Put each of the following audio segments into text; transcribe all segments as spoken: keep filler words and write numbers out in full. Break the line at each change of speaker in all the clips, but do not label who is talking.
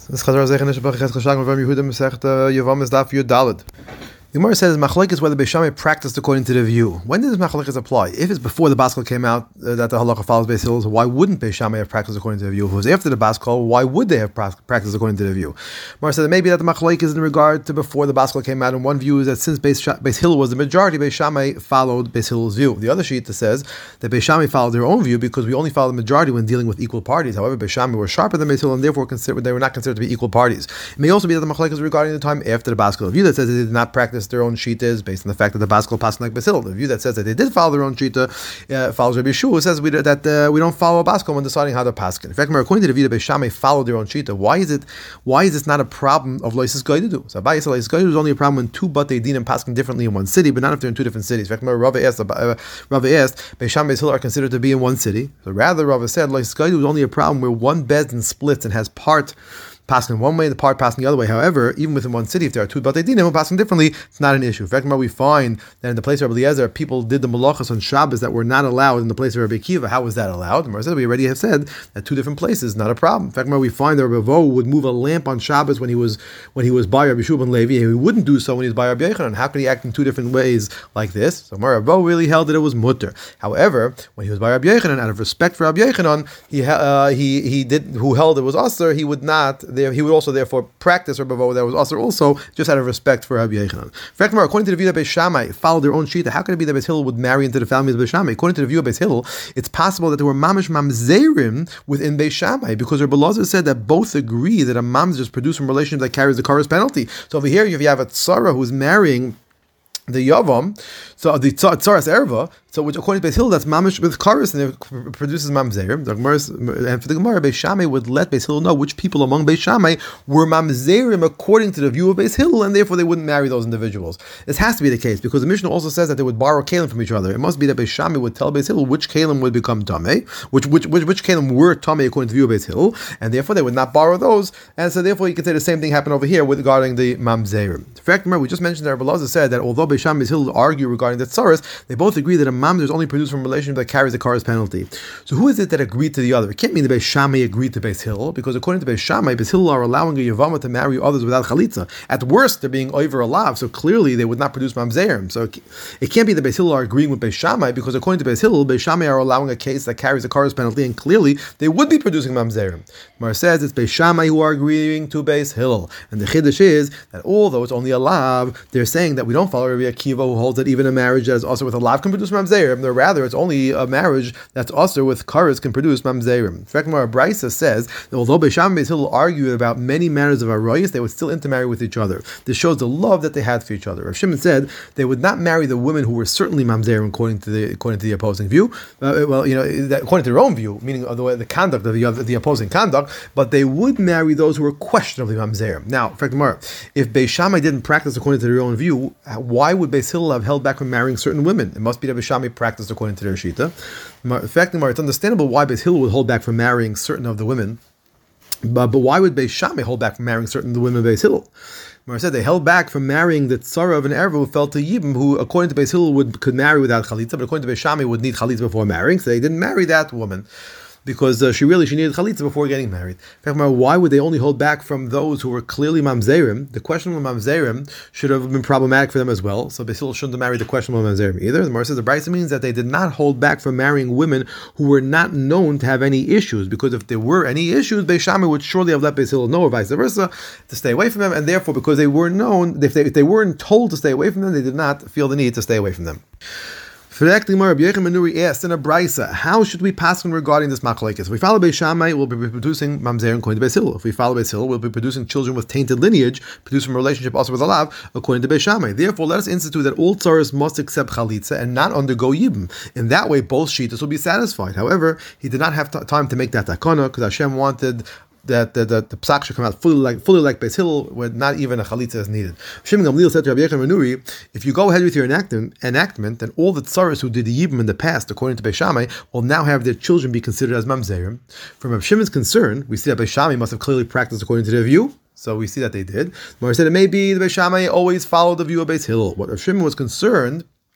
This Chazar Zeichen Nishbach Ches Chashag Mavam Yehuda Masech Yavam is Daf Yud Daled. The Gemara says Machlokes is whether Beis Shammai practiced according to the view. When does Machlokes apply? If it's before the Baskel came out uh, that the halacha follows Beis Hillel, why wouldn't Beis Shammai have practiced according to the view? If it was after the Baskel, why would they have pra- practiced according to the view? Gemara says maybe that the Machlokes is in regard to before the Baskel came out, and one view is that since Beis, Sh- Beis Hillel was the majority, Beis Shammai followed Beis Hillel's view. The other sheet says that Beis Shammai followed their own view because we only follow the majority when dealing with equal parties. However, Beis Shammai were sharper than Beis Hillel, and therefore considered, they were not considered to be equal parties. It may also be that the Machlokes is regarding the time after the Baskel. A view that says they did not practice their own sheet is based on the fact that the Baskel passed like Beis Hillel. The view that says that they did follow their own shita uh, follows Rabbi Yeshua, who says we, that uh, we don't follow Baskel when deciding how to pass. In fact, according to the view that Beis Shammai followed their own shita, why is it? Why is this not a problem of Loises Goydedu? So Abaye said Loises Goydedu is only a problem when two Batei Dinim passing differently in one city, but not if they're in two different cities. In fact, Rava asked, uh, Rava asked, Beis Shammai and Beis Hillel are considered to be in one city. So rather, Rava said Loises Goydedu is only a problem where one Bezdin splits and has part passing one way, the part passing the other way. However, even within one city, if there are two Batei Dinim passing differently, it's not an issue. In fact, we find that in the place of Rabbi Eliezer, people did the malachas on Shabbos that were not allowed in the place of Rabbi Akiva. How was that allowed? We already have said that two different places, not a problem. In fact, we find that Rabbi Vo would move a lamp on Shabbos when he was when he was by Rabbi Shua ben Levi, and he wouldn't do so when he was by Rabbi Yochanan. How could he act in two different ways like this? So Rabbi Vo really held that it was mutter. However, when he was by Rabbi Yochanan, out of respect for Rabbi Yochanan, he uh, he he did who held it was aser. He would not there. He would also therefore practice Rabbi Vo that was aser also, just out of respect for Rabbi Yochanan. In fact, according to the view that Beis Shammai followed their own shita, how could it be that Beis Hillel would marry into the family of Beis Shammai? According to the view of Beis Hillel, it's possible that there were mamish mamzerim within Beis Shammai, because Rabbi Elazar said that both agree that a mamzer is produced from a relationship that carries the Karas penalty. So over here, if you have a tzara who's marrying the Yavam, so the Tzaras Erva, so which according to Beis Hillel, that's mamish with karis, and it produces mamzerim. And for the Gemara, Beis Shammai would let Beis Hillel know which people among Beis Shammai were mamzerim according to the view of Beis Hillel, and therefore they wouldn't marry those individuals. This has to be the case because the Mishnah also says that they would borrow kalim from each other. It must be that Beis Shammai would tell Beis Hillel which kalim would become tamei, which which which which kalim were tamei according to the view of Beis Hillel, and therefore they would not borrow those. And so therefore you can say the same thing happened over here with regarding the mamzerim. In fact, remember we just mentioned that Rabbi Elazar said that although Beis Shammai and Beis Hillel argue regarding the tzaras, they both agree that a mamzer is only produced from a relationship that carries the Karas penalty. So who is it that agreed to the other? It can't mean that Beis Shammai agreed to Beis Hillel, because according to Beis Shammai, Beis Hillel are allowing a Yavama to marry others without chalitza. At worst, they're being over alav, so clearly they would not produce mamzerim. So it can't be that Beis Hillel are agreeing with Beis Shammai, because according to Beis Hillel, Beis Shammai are allowing a case that carries the Karas penalty, and clearly they would be producing mamzerim. Mar says it's Beis Shammai who are agreeing to Beis Hillel, and the chiddush is that although it's only a lav, they're saying that we don't follow Rabbi Akiva, who holds that even a marriage that is also with a lav can produce mamzerim. They're rather it's only a marriage that's also with karas can produce mamzerim. In fact, Mara Brisa says that although Beis Shammai and Beis Hillel argue about many matters of arroyos, they would still intermarry with each other. This shows the love that they had for each other. Rav Shimon said they would not marry the women who were certainly mamzerim according to the according to the opposing view. Uh, well, you know, that, according to their own view, meaning of the way the conduct of the, of the opposing conduct, but they would marry those who were questionably mamzerim. Now, in fact, Mara, if Beis Shammai didn't practice according to their own view, why would Beis Hillel have held back from marrying certain women? It must be that Beis Shammai practiced according to their shita. In fact, it's understandable why Beis Hillel would hold back from marrying certain of the women, but, but why would Beis Shammai hold back from marrying certain of the women of Beis Hillel? Mar said they held back from marrying the tzara of an erva who fell to Yibam, who according to Beis Hillel would could marry without chalitza, but according to Beis Shammai would need chalitza before marrying, so they didn't marry that woman, because uh, she really she needed chalitza before getting married. In fact, why would they only hold back from those who were clearly mamzerim? The questionable mamzerim should have been problematic for them as well. So Beis Hillel shouldn't have married the questionable mamzerim either. The Gemara says the Brisa means that they did not hold back from marrying women who were not known to have any issues, because if there were any issues, Beis Shammai would surely have let Beis Hillel know, or vice versa, to stay away from them. And therefore, because they were known, if they, if they weren't told to stay away from them, they did not feel the need to stay away from them. For the Gemara, Rabbi Yochanan ben Nuri asked in a brisa, how should we pass regarding this machlokes? If we follow Beis Shammai, we'll be producing mamzer according to Beis Hillel. If we follow Beis Hillel, we'll be producing children with tainted lineage, produced from a relationship also with a lav, according to Beis Shammai. Therefore, let us institute that all tzaras must accept chalitza and not undergo yibum. In that way, both shitas will be satisfied. However, he did not have t- time to make that takana because Hashem wanted that the, the, the psak should come out fully like fully like Beis Hillel, where not even a chalitza is needed. Shimon Gamliel said to Rabbi Yochanan ben Nuri, if you go ahead with your enactment, enactment, then all the tzaras who did the yibum in the past, according to Beis Shammai, will now have their children be considered as mamzerim. From Rabbi Shimon's concern, we see that Beis Shammai must have clearly practiced according to their view. So we see that they did. Mar said it may be the Beis Shammai always followed the view of Beis Hillel. What Rav Shimon was concerned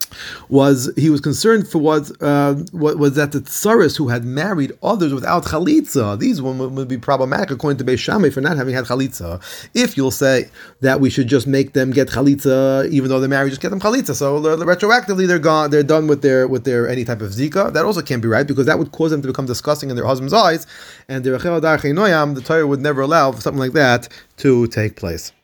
was he was concerned for what, uh, what was that the tsaris who had married others without chalitza, these women would be problematic according to Beis Shammai for not having had chalitza. If you'll say that we should just make them get chalitza even though they're married, just get them chalitza, so they're, they're retroactively they're gone, they're done with their with their any type of zika. That also can't be right because that would cause them to become disgusting in their husband's eyes, and the Torah would never allow for something like that to take place.